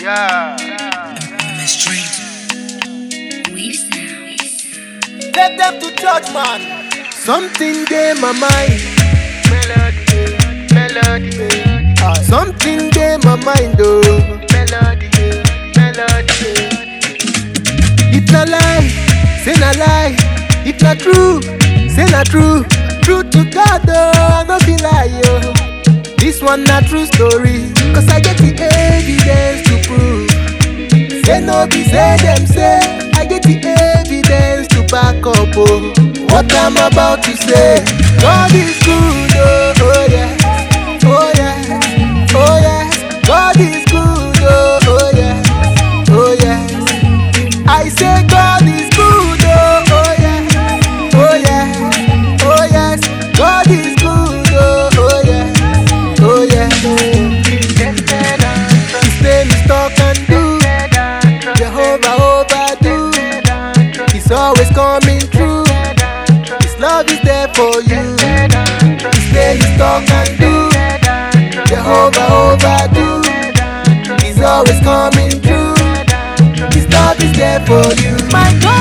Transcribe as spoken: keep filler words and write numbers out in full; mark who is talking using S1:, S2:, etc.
S1: Yeah.
S2: Mystery.
S3: Take them to church, man. Something dey my mind.
S1: Melody, melody,
S3: Ah, something dey my mind, oh.
S1: melody, melody.
S3: If na lie, say na lie. If na true, say na true. True to God, oh, I no be lie, oh. This one na true story, cause I get the evidence to prove. Say no be say them say, I get the evidence to back up, oh. What I'm about to say, God is good, oh, oh yeah, oh yeah, oh yeah. God is good, oh, oh yeah, oh yeah. I say God is good, oh, oh yeah, oh yeah, oh yes. God is good, oh, oh yeah, oh yeah. His name is talk and do, Jehovah overdo. He's always coming through. His love is there for you. His name is talk and do, Jehovah overdo. He's always coming through. His love is there for you. My God.